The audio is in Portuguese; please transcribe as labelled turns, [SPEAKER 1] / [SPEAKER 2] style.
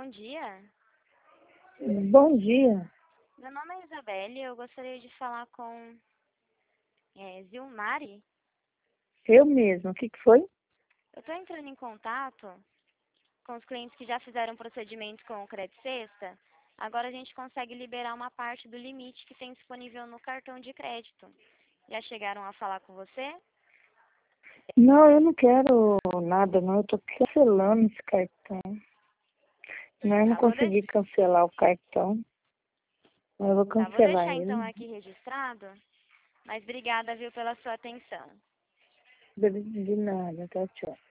[SPEAKER 1] dia.
[SPEAKER 2] Bom dia.
[SPEAKER 1] Meu nome é Isabelle e eu gostaria de falar com Zilmari.
[SPEAKER 2] Eu mesma. O que foi?
[SPEAKER 1] Eu estou entrando em contato com os clientes que já fizeram procedimento com o Crédito Sexta. Agora a gente consegue liberar uma parte do limite que tem disponível no cartão de crédito. Já chegaram a falar com você?
[SPEAKER 2] Não, eu não quero nada, não. Eu tô cancelando esse cartão. Não, eu não
[SPEAKER 1] Tá,
[SPEAKER 2] consegui cancelar o cartão. Mas eu vou
[SPEAKER 1] vou
[SPEAKER 2] cancelar
[SPEAKER 1] deixar então
[SPEAKER 2] ele.
[SPEAKER 1] aqui registrado, mas obrigada, viu, pela sua atenção.
[SPEAKER 2] De nada. Tchau, tchau.